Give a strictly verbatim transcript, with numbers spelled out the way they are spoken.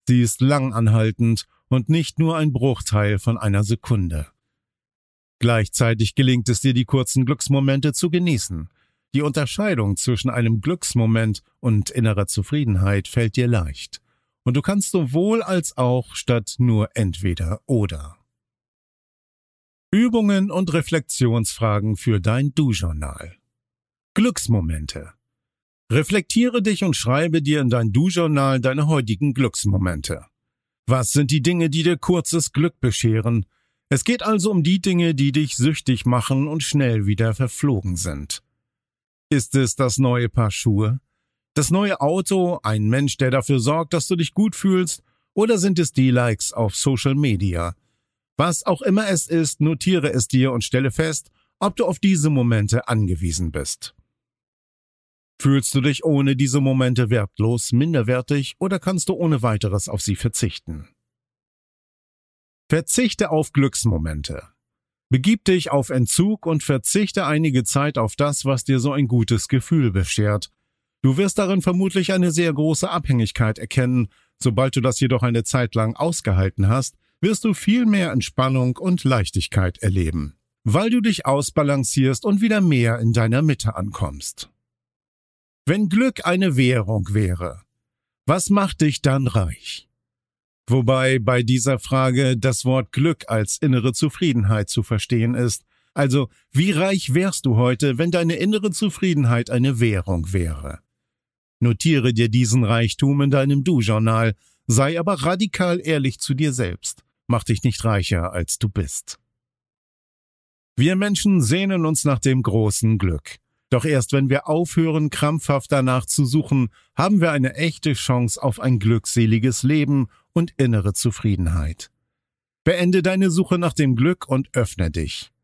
Sie ist langanhaltend und nicht nur ein Bruchteil von einer Sekunde. Gleichzeitig gelingt es dir, die kurzen Glücksmomente zu genießen. Die Unterscheidung zwischen einem Glücksmoment und innerer Zufriedenheit fällt dir leicht. Und du kannst sowohl als auch statt nur entweder oder. Übungen und Reflexionsfragen für dein Du-Journal. Glücksmomente. Reflektiere dich und schreibe dir in dein Du-Journal deine heutigen Glücksmomente. Was sind die Dinge, die dir kurzes Glück bescheren? Es geht also um die Dinge, die dich süchtig machen und schnell wieder verflogen sind. Ist es das neue Paar Schuhe? Das neue Auto? Ein Mensch, der dafür sorgt, dass du dich gut fühlst? Oder sind es die Likes auf Social Media? Was auch immer es ist, notiere es dir und stelle fest, ob du auf diese Momente angewiesen bist. Fühlst du dich ohne diese Momente wertlos, minderwertig oder kannst du ohne weiteres auf sie verzichten? Verzichte auf Glücksmomente. Begib dich auf Entzug und verzichte einige Zeit auf das, was dir so ein gutes Gefühl beschert. Du wirst darin vermutlich eine sehr große Abhängigkeit erkennen. Sobald du das jedoch eine Zeit lang ausgehalten hast, wirst du viel mehr Entspannung und Leichtigkeit erleben, weil du dich ausbalancierst und wieder mehr in deiner Mitte ankommst. Wenn Glück eine Währung wäre, was macht dich dann reich? Wobei bei dieser Frage das Wort Glück als innere Zufriedenheit zu verstehen ist. Also, wie reich wärst du heute, wenn deine innere Zufriedenheit eine Währung wäre? Notiere dir diesen Reichtum in deinem Du-Journal, sei aber radikal ehrlich zu dir selbst. Mach dich nicht reicher, als du bist. Wir Menschen sehnen uns nach dem großen Glück. Doch erst wenn wir aufhören, krampfhaft danach zu suchen, haben wir eine echte Chance auf ein glückseliges Leben und innere Zufriedenheit. Beende deine Suche nach dem Glück und öffne dich.